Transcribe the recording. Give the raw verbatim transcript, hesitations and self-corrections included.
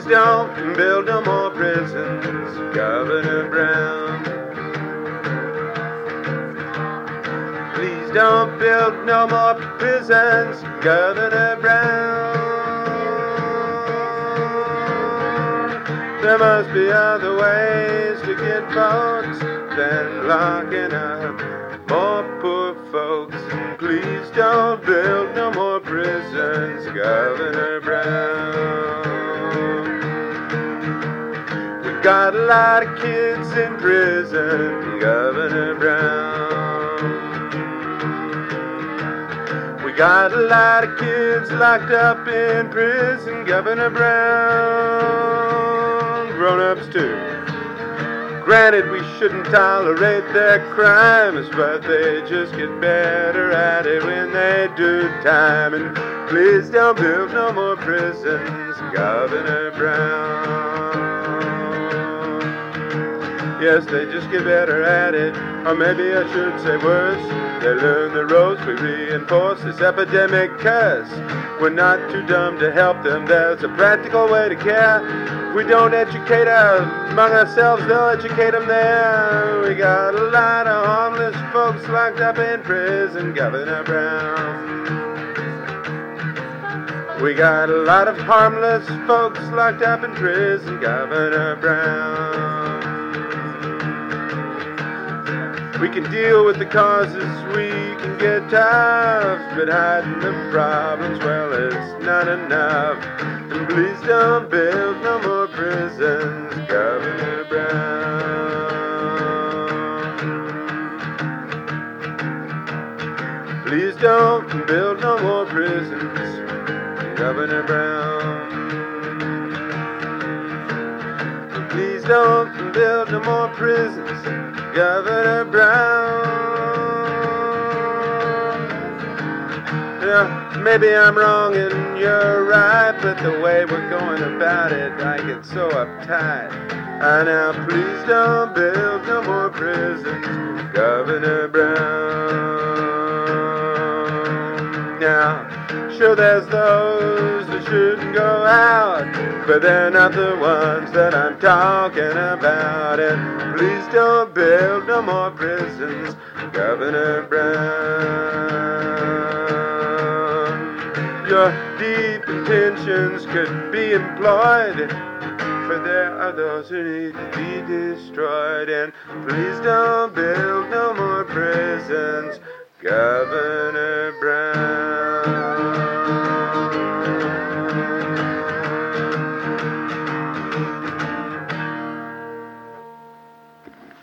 don't build no more prisons, Governor Brown. Please don't build no more prisons, Governor Brown. There must be other ways to get votes than locking up more poor folks. Please don't build no more prisons, Governor Brown. We got a lot of kids in prison, Governor Brown. We got a lot of kids locked up in prison, Governor Brown. Grown-ups too. Granted, we shouldn't tolerate their crimes, but they just get better at it when they do time. And please don't build no more prisons, Governor Brown. Yes, they just get better at it, or maybe I should say worse. They learn the ropes, we reinforce this epidemic curse. We're not too dumb to help them, there's a practical way to care. If we don't educate among ourselves, they'll educate them there. We got a lot of homeless folks locked up in prison, Governor Brown. We got a lot of harmless folks locked up in prison, Governor Brown. We can deal with the causes, we can get tough, but hiding the problems, well, it's not enough. And please don't build no more prisons, Governor Brown. Please don't build no more prisons, Governor Brown. Please don't build no more prisons, Governor Brown. Yeah, maybe I'm wrong and you're right, but the way we're going about it, I get so uptight. And now please don't build no more prisons, Governor Brown. Now, sure there's those that shouldn't go out, but they're not the ones that I'm talking about. And please don't build no more prisons, Governor Brown. Your deep intentions could be employed, for there are those who need to be destroyed. And please don't build no more prisons, Governor Brown.